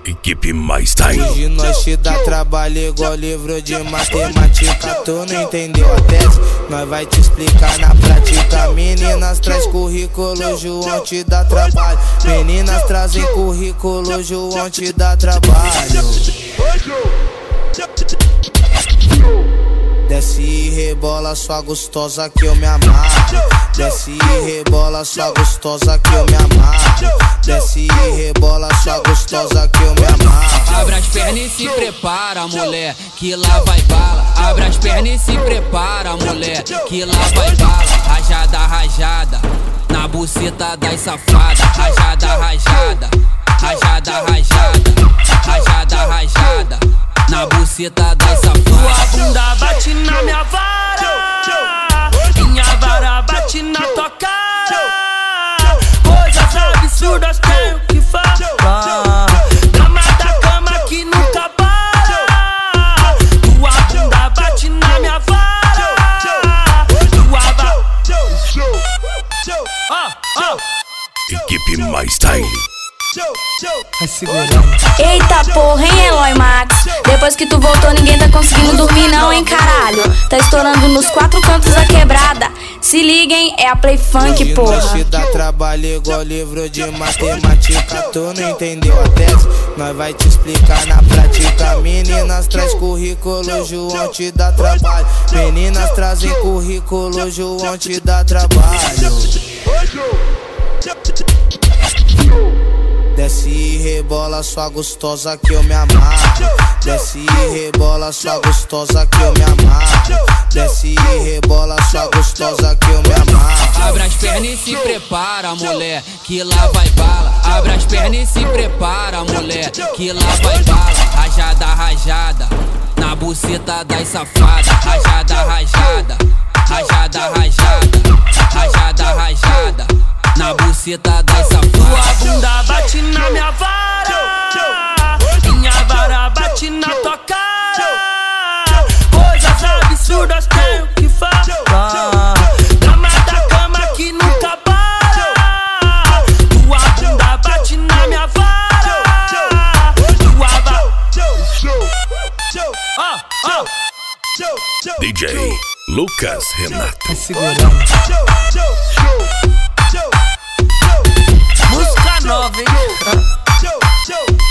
Equipe mais style. Hoje nós te dá trabalho igual livro de matemática. Tu não entendeu a tese, nós vai te explicar na prática. Meninas traz currículo, João te dá trabalho. Meninas trazem currículo, João te dá trabalho. Desce e rebola sua gostosa que eu me amarro. Desce e rebola sua gostosa que eu me amarro. Desce e rebola sua gostosa que eu me amarro. Abre as pernas e se prepara, mulher, que lá vai bala. Abre as pernas e se prepara, mulher, que lá vai bala. Rajada, rajada, na buceta das safadas. Rajada, rajada, rajada, rajada, rajada, rajada, na buceta das safadas. Tua bunda bate na minha vara, minha vara bate na tua cara. Coisas absurdas tenho que falar. Drama da cama que nunca para. Tua bunda bate na minha vara. Equipe mais style. Eita porra, hein, Eloy Max? Depois que tu voltou, ninguém tá conseguindo dormir não, hein, caralho? Tá estourando nos quatro cantos da quebrada. Se liguem, é a Play Funk, porra. Nós te dá trabalho igual livro de matemática. Tu não entendeu a tese, nós vai te explicar na prática. Meninas traz currículo, João te dá trabalho. Meninas trazem currículo, João te dá trabalho. Desce e rebola sua gostosa que eu me amarro. Desce e rebola sua gostosa que eu me amarro. Desce e rebola sua gostosa que eu me amarro. Abre as pernas e se prepara, mulher, que lá vai bala. Abre as pernas e se prepara, mulher, que lá vai bala. Rajada, rajada, na buceta das safadas. Rajada, rajada, rajada, rajada, rajada, rajada, na buceta das safadas. Tua bunda bate na minha vara, minha vara bate na tua cara. Coisas absurdas tenho que falar. Drama da cama que nunca para. Tua bunda bate na minha vara. DJ Lucas Renato. Música nova, hein?